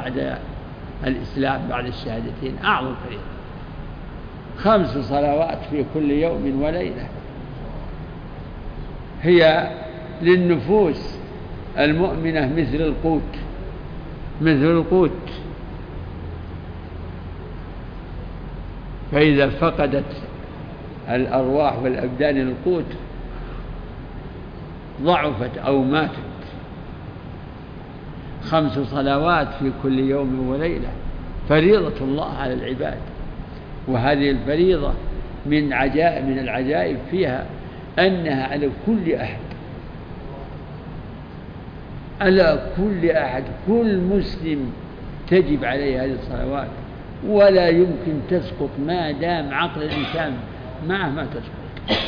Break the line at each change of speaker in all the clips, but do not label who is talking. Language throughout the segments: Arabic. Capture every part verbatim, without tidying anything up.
بعد الإسلام بعد الشهادتين، أعظم فريضة. خمس صلوات في كل يوم وليلة هي للنفوس المؤمنة مثل القوت، مثل القوت. فإذا فقدت الأرواح والأبدان القوت ضعفت أو ماتت. خمس صلوات في كل يوم وليلة فريضة الله على العباد، وهذه الفريضة من عجائب من العجائب فيها أنها على كل أحد، على كل أحد، كل مسلم تجب عليه هذه الصلوات، ولا يمكن تسقط ما دام عقل الإنسان معه ما تسقط.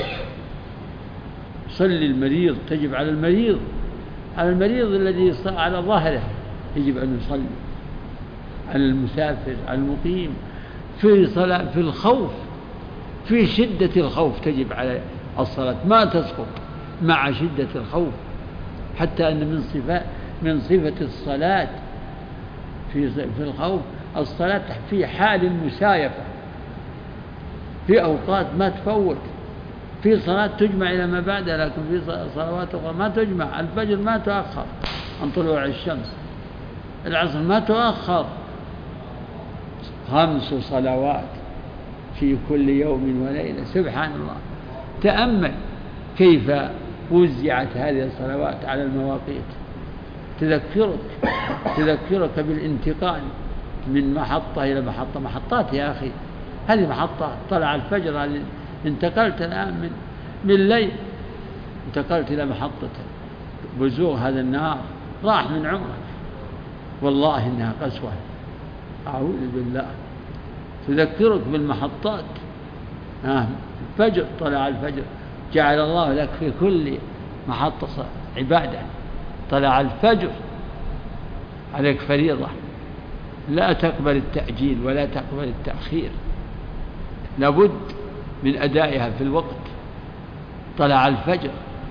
صلي المريض تجب على المريض، على المريض الذي على ظهره يجب أن يصلي، على المسافر، على المقيم، في صلاة في الخوف، في شدة الخوف تجب على الصلاة ما تسقط مع شدة الخوف، حتى أن من صفة من صفة الصلاة في في الخوف الصلاة في حال المسايفة، في أوقات ما تفوت، في صلاة تجمع إلى ما بعدها، لكن في صلوات أخرى ما تجمع. الفجر ما تؤخر عن طلوع الشمس، العصر ما تؤخر. خمس صلوات في كل يوم وليلة، سبحان الله. تأمل كيف وزعت هذه الصلوات على المواقيت، تذكرك تذكرك بالانتقال من محطة إلى محطة. محطات يا أخي، هذه محطة طلع الفجر، هذه انتقلت الآن من من الليل، انتقلت إلى محطة بزوغ هذا النهار، راح من عمرك. والله إنها قسوة، أعوذ بالله. تذكرك بالمحطات. آه الفجر، طلع الفجر، جعل الله لك في كل محطة عبادة. طلع الفجر عليك فريضة، لا تقبل التأجيل ولا تقبل التأخير، لابد من أدائها في الوقت. طلع الفجر.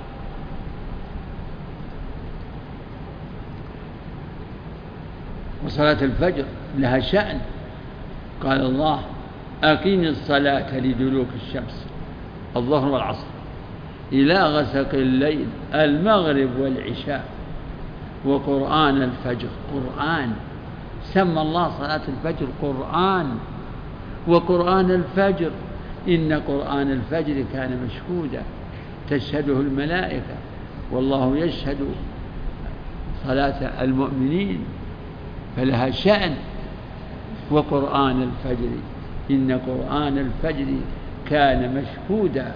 وصلاة الفجر لها شأن. قال الله: أقيم الصلاة لدلوك الشمس، الظهر والعصر، إلى غسق الليل، المغرب والعشاء، وقرآن الفجر. قرآن، سمى الله صلاة الفجر قرآن. وقرآن الفجر، إن قرآن الفجر كان مشهودا، تشهده الملائكة، والله يشهد صلاة المؤمنين، فلها شأن. وقرآن الفجر، إن قرآن الفجر كان مشهودا.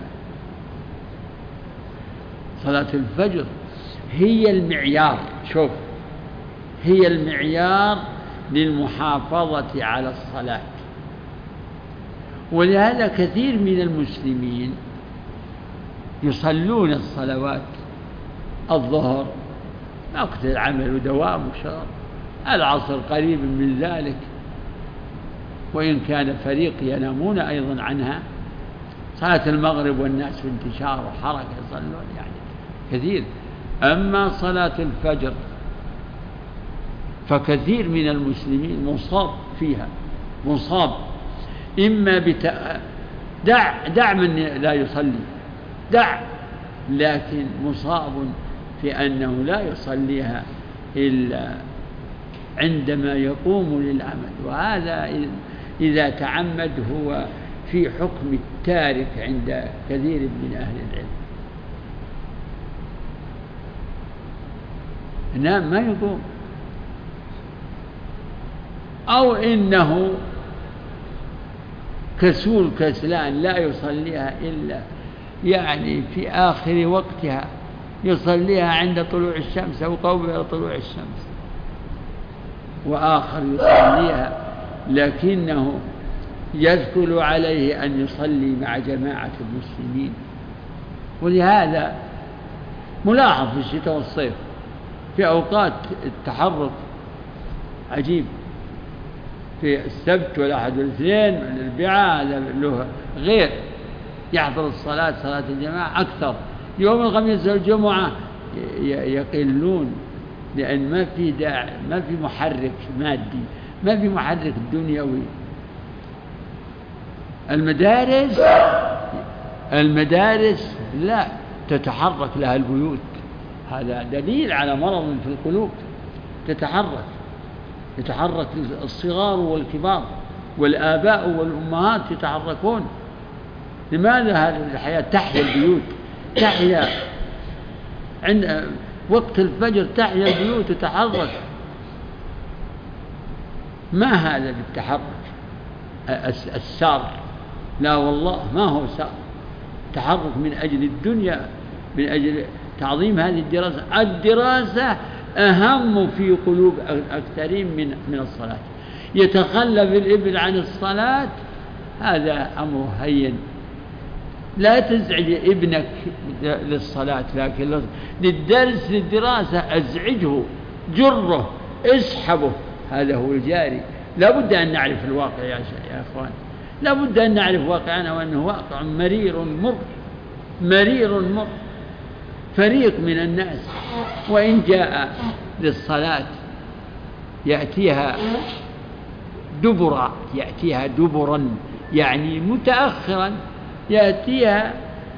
صلاة الفجر هي المعيار، شوف، هي المعيار للمحافظة على الصلاة. ولهذا كثير من المسلمين يصلون الصلوات، الظهر وقت العمل ودوام وشغل، العصر قريب من ذلك، وإن كان فريق ينامون أيضا عنها. صلاة المغرب والناس في انتشار وحركة يصلون يعني كثير. أما صلاة الفجر فكثير من المسلمين مصاب فيها، مصاب إما بت... دع دع من لا يصلي، دع، لكن مصاب في أنه لا يصليها إلا عندما يقوم للعمل، وهذا إذا تعمد هو في حكم التارك عند كثير من أهل العلم. نعم، ما يقوم، أو إنه كسول كسلان لا يصليها إلا يعني في آخر وقتها، يصليها عند طلوع الشمس أو قبل طلوع الشمس، وآخر يصليها لكنه يثقل عليه أن يصلي مع جماعة المسلمين. ولهذا ملاحظ في الشتاء والصيف في أوقات التحرك عجيب، في السبت والأحد والاثنين والأربعاء له غير، يحضر الصلاة صلاة الجماعة أكثر. يوم الخميس والجمعة يقلون لأن ما في داعي، ما في محرك مادي، ما في محرك دنيوي. المدارس المدارس لا تتحرك لها البيوت، هذا دليل على مرض في القلوب. تتحرك يتحرك الصغار والكبار والآباء والأمهات يتحركون. لماذا هذه الحياة؟ تحيا البيوت، تحيا عند وقت الفجر، تحيا البيوت تتحرك. ما هذا بالتحرك السار، لا والله ما هو سار. تحرك من أجل الدنيا، من أجل تعظيم هذه الدراسة. الدراسة أهم في قلوب أكثرين من من الصلاة. يتخلف الابن عن الصلاة هذا أمر هين. لا تزعج ابنك للصلاة، لكن للدرس للدراسة أزعجه، جره، اسحبه، هذا هو الجاري. لا بد أن نعرف الواقع يا أخوان، لا بد أن نعرف واقعنا، وأنه واقع مرير مر، مرير مر. فريق من الناس وإن جاء للصلاة يأتيها دبرا، يأتيها دبرا يعني متأخرا، يأتيها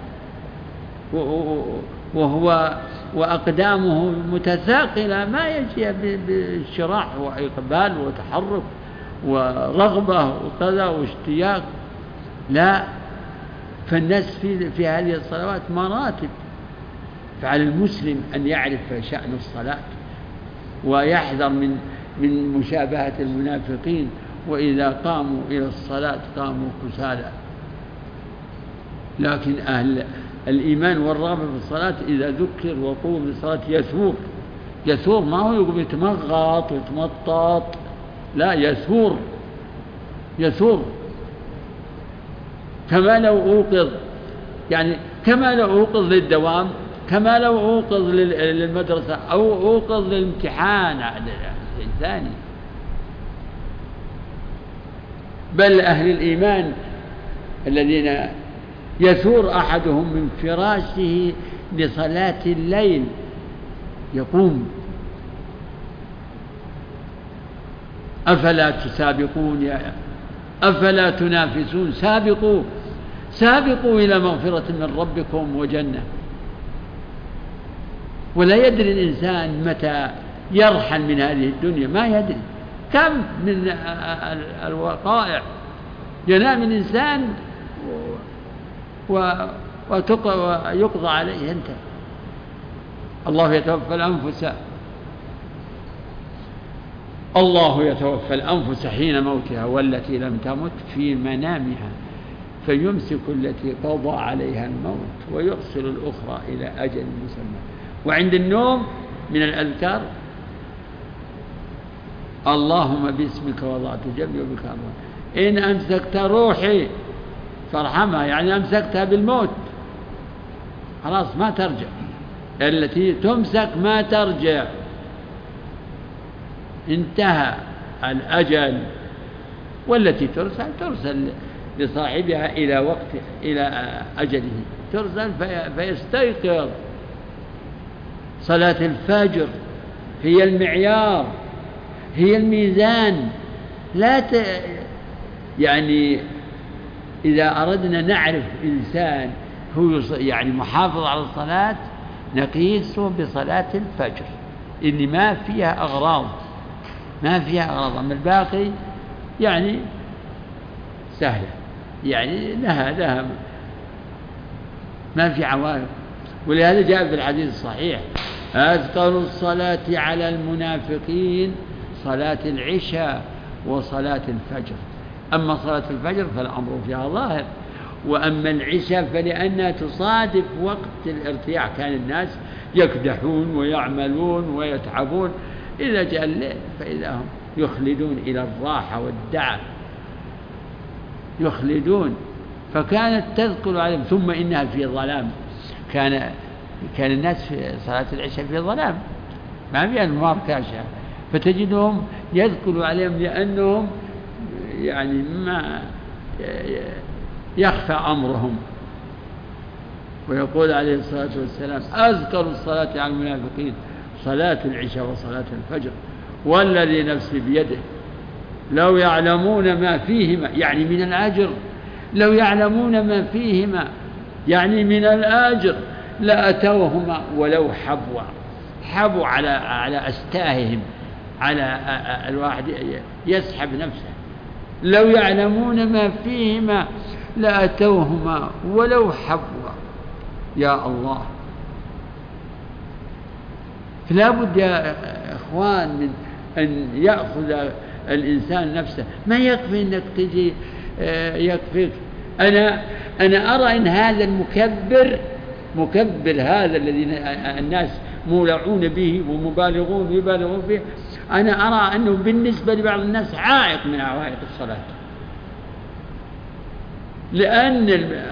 وهو وأقدامه متثاقلة، ما يجي بالشراح وإقبال وتحرك ورغبة وكذا واشتياق. لا، فالناس في في هذه الصلوات مراتب. فعلى المسلم أن يعرف شأن الصلاة ويحذر من من مشابهة المنافقين، وإذا قاموا إلى الصلاة قاموا كسالى. لكن أهل الإيمان والرغبة في الصلاة إذا ذكر وقوم بالصلاة يثور، يثور، ما هو يقوم يتمغط ويتمطط، لا، يثور يثور كما لو أوقظ، يعني كما لو أوقظ للدوام، كما لو أوقظ للمدرسة أو أوقظ للامتحان الثاني. بل أهل الإيمان الذين يثور أحدهم من فراشه لصلاة الليل يقوم: أفلا تسابقون يا أفلا تنافسون، سابقوا سابقوا إلى مغفرة من ربكم وجنة. ولا يدري الإنسان متى يرحل من هذه الدنيا، ما يدري. كم من الوقائع ينام الإنسان ويقضى عليه، انتهى. الله يتوفى الأنفس الله يتوفى الأنفس حين موتها والتي لم تمت في منامها فيمسك التي قضى عليها الموت ويرسل الأخرى إلى أجل مسمى. وعند النوم من الأذكار: اللهم باسمك وضعت جنبي وبك أرفعها، إن أمسكت روحي فارحمها، يعني أمسكتها بالموت، خلاص ما ترجع. التي تمسك ما ترجع، انتهى الأجل. والتي ترسل ترسل لصاحبها إلى وقت إلى أجله، ترسل فيستيقظ. صلاة الفجر هي المعيار، هي الميزان. لا ت... يعني إذا أردنا نعرف إنسان هو يعني محافظ على الصلاة نقيسه بصلاة الفجر، اللي ما فيها أغراض، ما فيها أغراض. أما الباقي يعني سهلة، يعني لها لها ما في عوائق. ولهذا جاء في الحديث الصحيح: أثقل الصلاة على المنافقين صلاة العشاء وصلاة الفجر. أما صلاة الفجر فالأمر فيها ظاهر، وأما العشاء فلأنها تصادف وقت الارتياح، كان الناس يكدحون ويعملون ويتعبون، إذا جاء الليل فإذا هم يخلدون إلى الراحة والدعة، يخلدون. فكانت تذكر عليهم. ثم إنها في ظلام، كان كان الناس في صلاة العشاء في ظلام، ما في أنوار كاشفة، فتجدهم يذكر عليهم لأنهم يعني ما يخفى أمرهم. ويقول عليه الصلاة والسلام: أذكر الصلاة على المنافقين صلاة العشاء وصلاة الفجر، والذي نفسي بيده لو يعلمون ما فيهما يعني من الأجر، لو يعلمون ما فيهما يعني من الأجر لأتوهما ولو حبوا، حبوا على على أستاههم، على الواحد يسحب نفسه، لو يعلمون ما فيهما لأتوهما ولو حبوا. يا الله، فلا بد يا إخوان من أن يأخذ الإنسان نفسه، ما يكفي أنك تجي يكفيك. أنا أنا أرى أن هذا المكبر، مكبر هذا الذي الناس مولعون به ومبالغون يبالغون به، أنا أرى أنه بالنسبة لبعض الناس عائق من عوائق الصلاة، لأن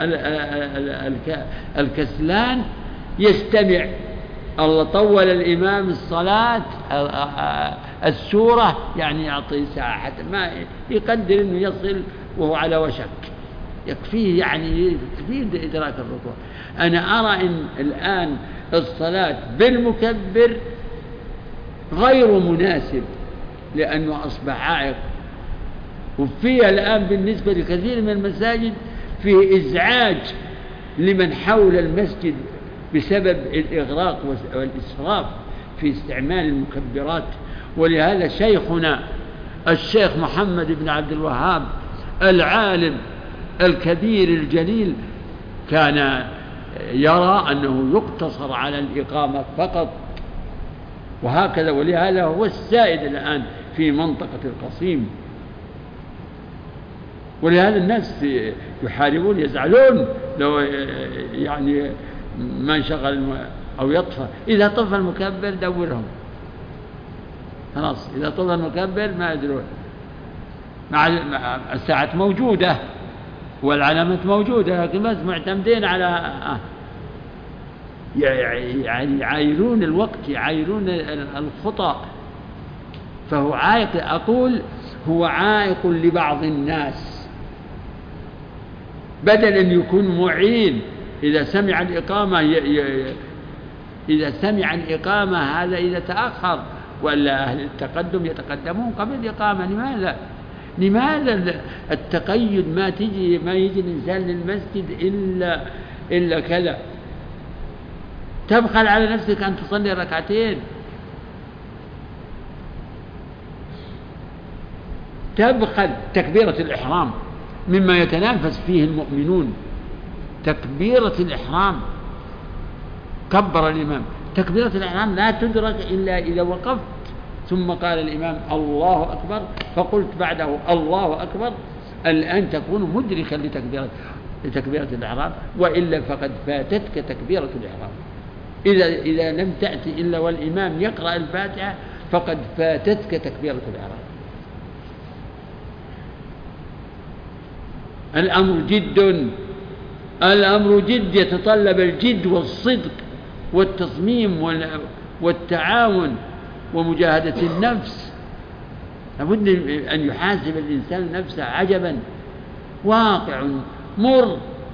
الكسلان يستمع. الله طول الإمام الصلاة السورة يعني يعطي ساعة حتى ما يقدر أنه يصل وهو على وشك، يكفيه يعني يكفيه إدراك الركوع. أنا أرى أن الآن الصلاة بالمكبر غير مناسب لأنه أصبح عائق، وفيها الآن بالنسبة لكثير من المساجد فيه إزعاج لمن حول المسجد بسبب الإغراق والإسراف في استعمال المكبرات. ولهذا شيخنا الشيخ محمد بن عبد الوهاب العالم الكبير الجليل كان يرى أنه يقتصر على الإقامة فقط، وهكذا، ولهذا هو السائد الآن في منطقة القصيم. ولهذا الناس يحاربون يزعلون لو يعني ما انشغل أو يطفى. إذا طفى المكبر دورهم خلاص، إذا طفى المكبر ما يدرون، مع الساعة موجودة والعلامات موجودة، لكن بس معتمدين على يعني يعايرون الوقت، يعايرون الخطأ، فهو عائق. أقول هو عائق لبعض الناس، بدل أن يكون معين. إذا سمع الإقامة ي... ي... إذا سمع الإقامة هذا إذا تأخر، ولا أهل التقدم يتقدمون قبل الإقامة. لماذا؟ لماذا التقيد؟ ما تجي ما يجي الإنسان للمسجد إلا إلا كذا. تبخل على نفسك أن تصلي ركعتين، تبخل. تكبيرة الإحرام مما يتنافس فيه المؤمنون، تكبيرة الإحرام كبر الإمام، تكبيرة الإحرام لا تدرك إلا إذا وقفت ثم قال الإمام الله أكبر فقلت بعده الله أكبر، الآن تكون مدركا لتكبيرة لتكبيرة الإحرام، وإلا فقد فاتتك تكبيرة الإحرام. إذا إذا لم تأتي إلا والإمام يقرأ الفاتحة فقد فاتتك تكبيرة الإحرام. الأمر جد، الأمر جد يتطلب الجد والصدق والتصميم والتعاون ومجاهدة النفس. لابد أن يحاسب الإنسان نفسه. عجبا، واقع مر.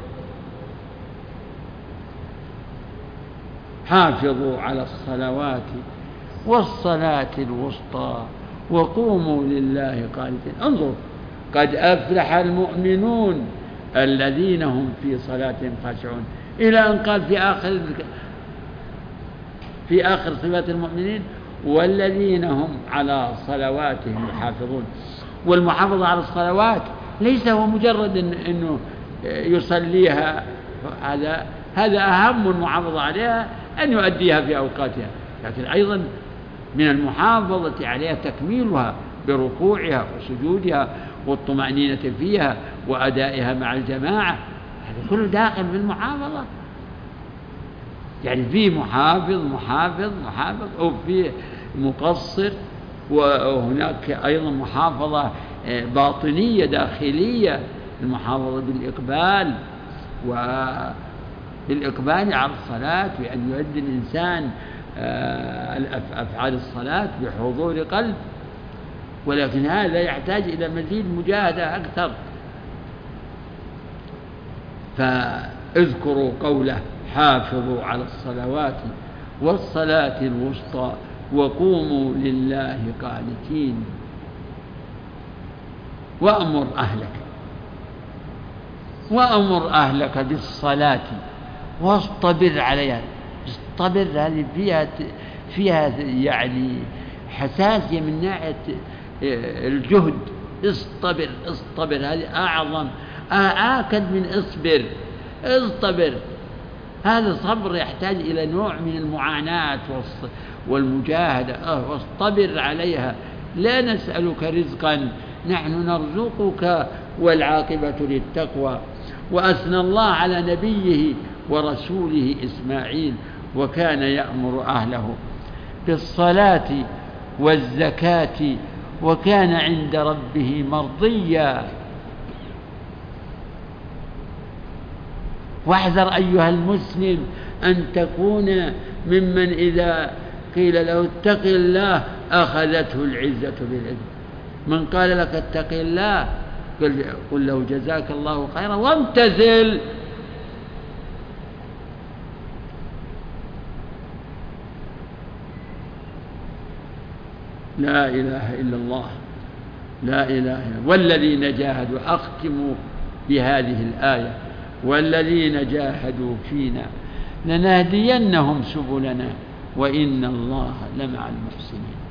حافظوا على الصلوات والصلاة الوسطى وقوموا لله قانتين. انظر، قد أفلح المؤمنون الذين هم في صلاتهم خاشعون، إلى أن قال في آخر في آخر صفات المؤمنين والذين هم على صلواتهم يحافظون. والمحافظة على الصلوات ليس هو مجرد إن إنه يصليها، هذا هذا أهم المحافظة عليها أن يؤديها في أوقاتها، لكن أيضا من المحافظة عليها تكميلها بركوعها وسجودها والطمأنينة فيها وأدائها مع الجماعة. هذا كله داخل في المحافظة. يعني في محافظ محافظ محافظ أو في مقصر، وهناك أيضا محافظة باطنية داخلية، المحافظة بالإقبال وبالإقبال على الصلاة، بأن يؤدي الإنسان أفعال الصلاة بحضور قلب. ولكن هذا يحتاج إلى مزيد مجاهدة أكثر. فاذكروا قوله حافظوا على الصلوات والصلاة الوسطى وقوموا لله قانتين. وأمر أهلك وأمر أهلك بالصلاة واصطبر عليها. اصطبر هذه فيها فيها يعني حساسية من ناحية الجهد. اصطبر اصطبر هذه أعظم آكد من اصبر. اصطبر هذا صبر يحتاج إلى نوع من المعاناة والمجاهدة. واصطبر عليها. لا نسألك رزقا نحن نرزقك والعاقبة للتقوى. وأثنى الله على نبيه ورسوله إسماعيل وكان يأمر أهله بالصلاة والزكاة وكان عند ربه مرضيا. واحذر أيها المسلم أن تكون ممن إذا قيل له اتق الله أخذته العزة بالعزة. من قال لك اتق الله قل له جزاك الله خيرا وامتثل. لا إله إلا الله لا إله إلا الله. والذين جاهدوا أختموا بهذه الآية والذين جاهدوا فينا لنهدينهم سبلنا وإن الله لمع المحسنين.